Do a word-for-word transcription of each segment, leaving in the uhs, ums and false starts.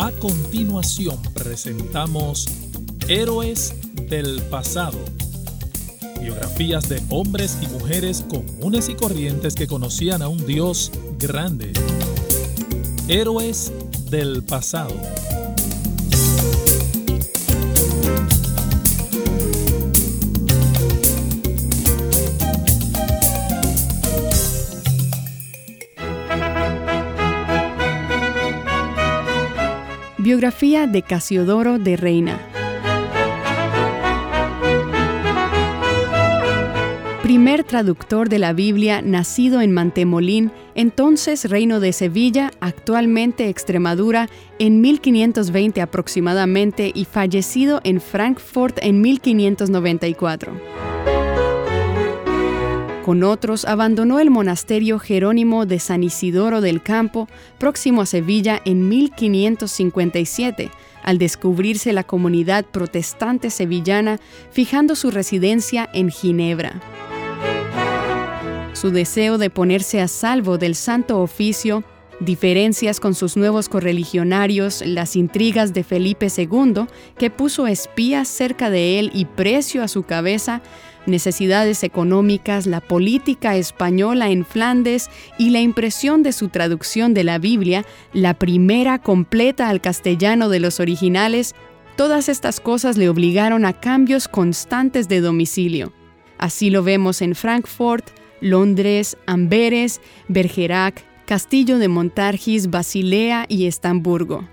A continuación presentamos Héroes del Pasado. Biografías de hombres y mujeres comunes y corrientes que conocían a un Dios grande. Héroes del Pasado. Biografía de Casiodoro de Reina. Primer traductor de la Biblia, nacido en Mantemolín, entonces Reino de Sevilla, actualmente Extremadura, en mil quinientos veinte aproximadamente, y fallecido en Frankfurt en mil quinientos noventa y cuatro. Con otros, abandonó el monasterio Jerónimo de San Isidoro del Campo, próximo a Sevilla, en mil quinientos cincuenta y siete, al descubrirse la comunidad protestante sevillana, fijando su residencia en Ginebra. Su deseo de ponerse a salvo del Santo Oficio, diferencias con sus nuevos correligionarios, las intrigas de Felipe segundo, que puso espías cerca de él y precio a su cabeza, necesidades económicas, la política española en Flandes y la impresión de su traducción de la Biblia, la primera completa al castellano de los originales, todas estas cosas le obligaron a cambios constantes de domicilio. Así lo vemos en Frankfurt, Londres, Amberes, Bergerac, Castillo de Montargis, Basilea y Estamburgo.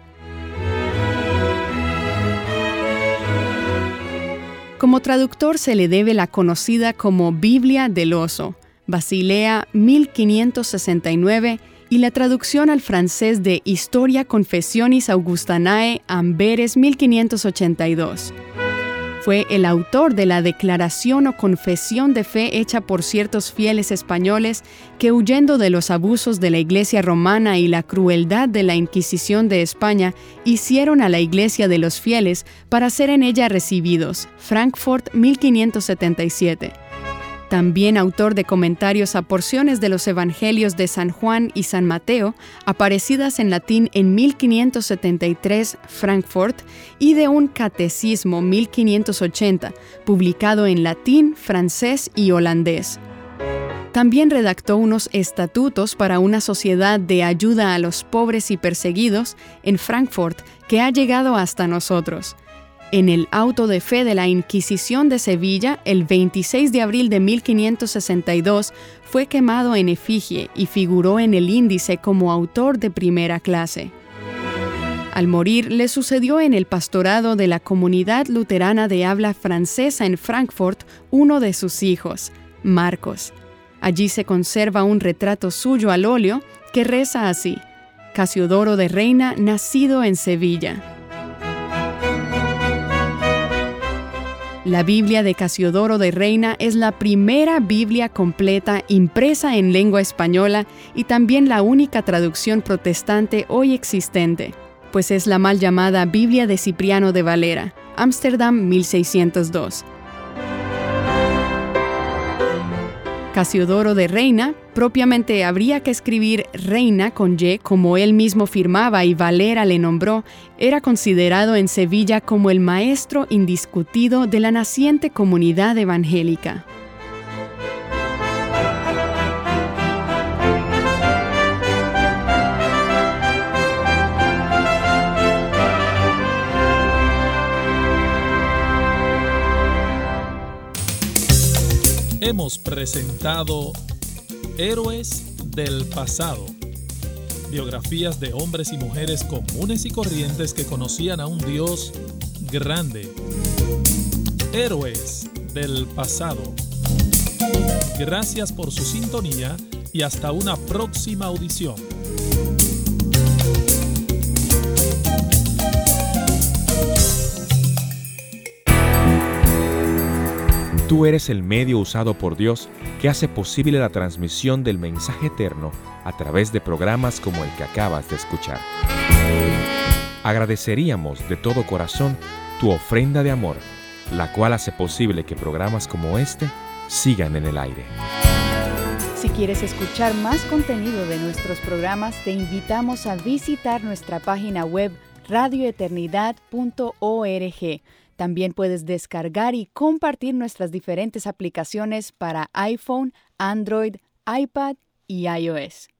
Como traductor se le debe la conocida como Biblia del Oso, Basilea mil quinientos sesenta y nueve, y la traducción al francés de Historia Confessionis Augustanae, Amberes mil quinientos ochenta y dos. Fue el autor de la declaración o confesión de fe hecha por ciertos fieles españoles que, huyendo de los abusos de la Iglesia romana y la crueldad de la Inquisición de España, hicieron a la Iglesia de los fieles para ser en ella recibidos. Frankfurt mil quinientos setenta y siete. También autor de comentarios a porciones de los Evangelios de San Juan y San Mateo, aparecidas en latín en mil quinientos setenta y tres, Frankfurt, y de un catecismo mil quinientos ochenta, publicado en latín, francés y holandés. También redactó unos estatutos para una sociedad de ayuda a los pobres y perseguidos en Frankfurt que ha llegado hasta nosotros. En el auto de fe de la Inquisición de Sevilla, el veintiséis de abril de mil quinientos sesenta y dos, fue quemado en efigie y figuró en el índice como autor de primera clase. Al morir, le sucedió en el pastorado de la comunidad luterana de habla francesa en Frankfurt uno de sus hijos, Marcos. Allí se conserva un retrato suyo al óleo que reza así: Casiodoro de Reina, nacido en Sevilla. La Biblia de Casiodoro de Reina es la primera Biblia completa impresa en lengua española y también la única traducción protestante hoy existente, pues es la mal llamada Biblia de Cipriano de Valera, Ámsterdam mil seiscientos dos. Casiodoro de Reina, propiamente habría que escribir Reina con Y como él mismo firmaba y Valera le nombró, era considerado en Sevilla como el maestro indiscutido de la naciente comunidad evangélica. Hemos presentado Héroes del Pasado. Biografías de hombres y mujeres comunes y corrientes que conocían a un Dios grande. Héroes del Pasado. Gracias por su sintonía y hasta una próxima audición. Tú eres el medio usado por Dios que hace posible la transmisión del mensaje eterno a través de programas como el que acabas de escuchar. Agradeceríamos de todo corazón tu ofrenda de amor, la cual hace posible que programas como este sigan en el aire. Si quieres escuchar más contenido de nuestros programas, te invitamos a visitar nuestra página web radio eternidad punto org. También puedes descargar y compartir nuestras diferentes aplicaciones para iPhone, Android, iPad y iOS.